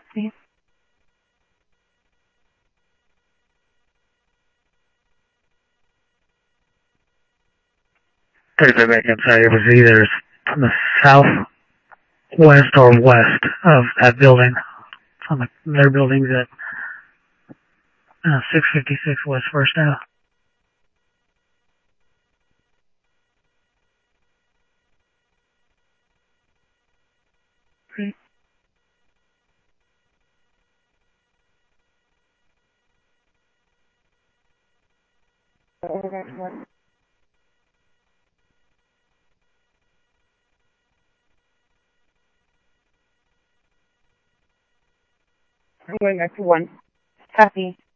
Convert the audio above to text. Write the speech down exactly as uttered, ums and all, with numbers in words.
See? Thursday, I can say it was either from the southwest or west of that building. From the, their buildings at uh, six fifty-six West First Ave. See? I'm going back to one. Copy.